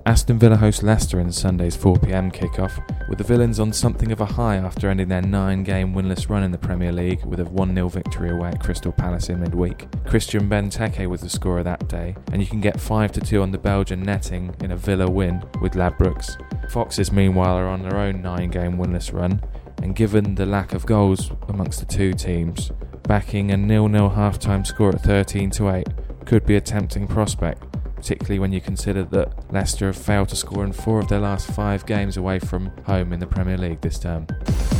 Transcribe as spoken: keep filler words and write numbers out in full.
Aston Villa host Leicester in Sunday's four p m kickoff, with the Villains on something of a high after ending their nine-game winless run in the Premier League with a one nil victory away at Crystal Palace in midweek. Christian Benteke was the scorer that day, and you can get five to two on the Belgian netting in a Villa win with Ladbrokes. Foxes meanwhile are on their own nine-game winless run, and given the lack of goals amongst the two teams, backing a nil nil half-time score at thirteen to eight could be a tempting prospect, particularly when you consider that Leicester have failed to score in four of their last five games away from home in the Premier League this term.